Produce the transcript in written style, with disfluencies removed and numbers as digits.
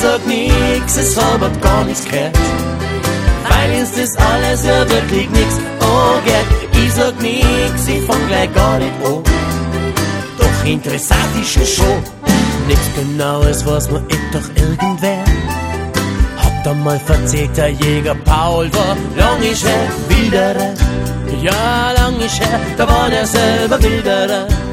sag nix, es hab gar nichts gehört, weil uns das alles ja wirklich nix angeht. Ich sag nix, ich fang gleich gar nicht an, doch interessant ist es schon. Nichts Genaues weiß man doch irgendwer. Hat einmal verzählt, der Jäger Paul war lang ist her Wilderer. Ja, lang ist her, da war er selber Wilderer.